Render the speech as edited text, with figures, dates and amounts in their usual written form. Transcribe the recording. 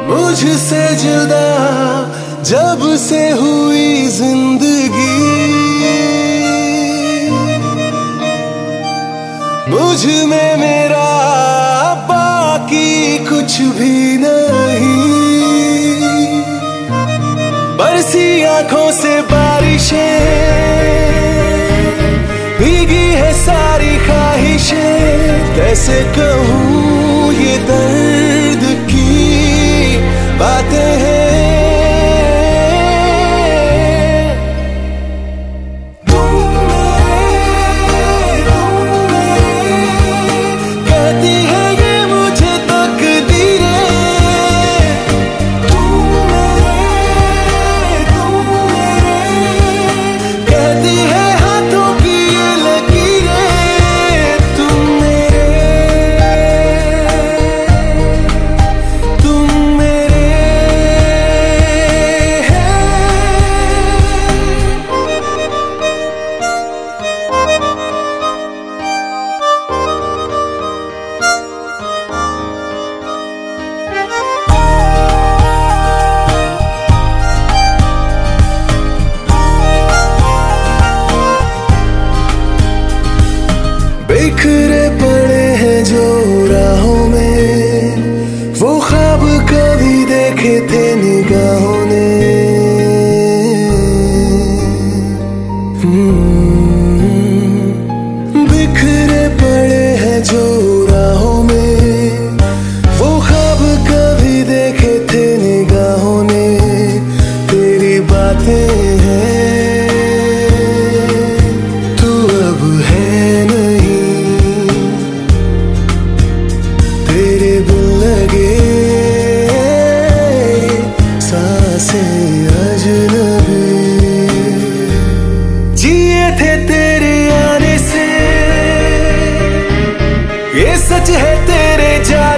मुझसे जुदा जब से हुई जिंदगी, मुझ में मेरा बाकी कुछ भी नहीं। बरसी आंखों से बारिशें, भीगी है सारी ख्वाहिशें। कैसे कहूँ ये दर्द की बातें हैं। बिखरे पड़े हैं जो राहों में, वो ख्वाब कभी देखे थे निगाहों ने। बिखरे पड़े हैं जो राहों में, वो ख्वाब कभी देखे थे निगाहों ने। तेरी बातें हैं, तू अब है ये सच है तेरे जान